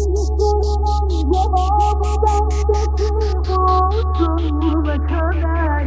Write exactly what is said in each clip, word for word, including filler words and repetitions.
Cevabı bendeki bu sonuna kadar.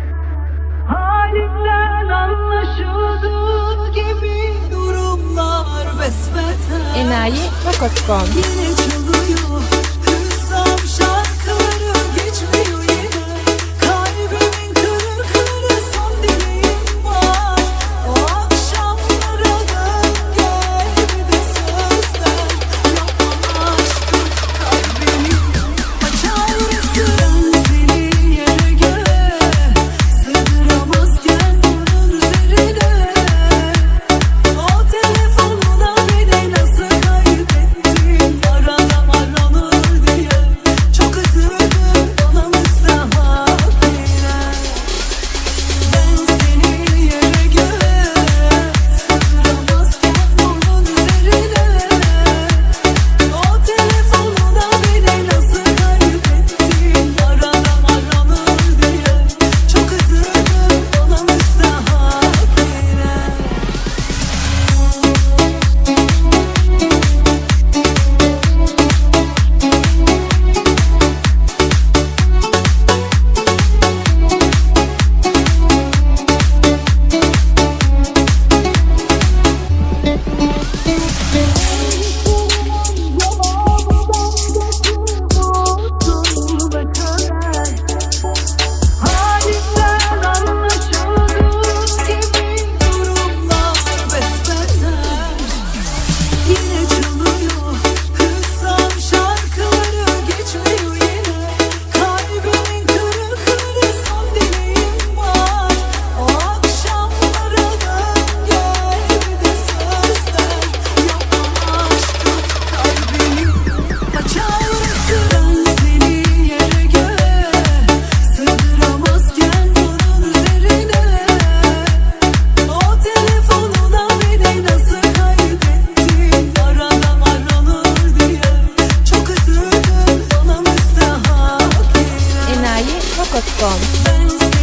Halinden anlaşıldığı gibi durumlar besbeten. Enayi nokta com. Yine çalıyor hüzzam şarkıları, geçmiyor yine kalbimin kırıkları. Son dileğim var o akşamlara dön gel, bir de söz ver yapma aşkım kalbimi açar mısın? Seni yere göğe sığdıramazken bunun üzerine, o telefonuna beni nasıl kaybettin, aradan aranır diye çok üzüldüm, bana müstahak yine. Ben seni yere göğe sığdıramazken bunun üzerine, o telefonuna beni nasıl kaybettin, aradan aranır diye çok üzüldüm, bana müstahak yine. Halinden anlaşıldığı gibi durumlar besbeten. Yine çalıyor hüzzam şarkıları, geçmiyor yine kalbimin kırıkları. Son dileğim var o akşamlara dön gel, bir de söz ver yapma aşkım kalbimi açar mısın? Seni yere göğe sığdıramazken bunun üzerine, o telefonuna beni nasıl kaybettin, aradan aranır diye çok üzüldüm, bana müstahak yine. Enayi nokta com. Ben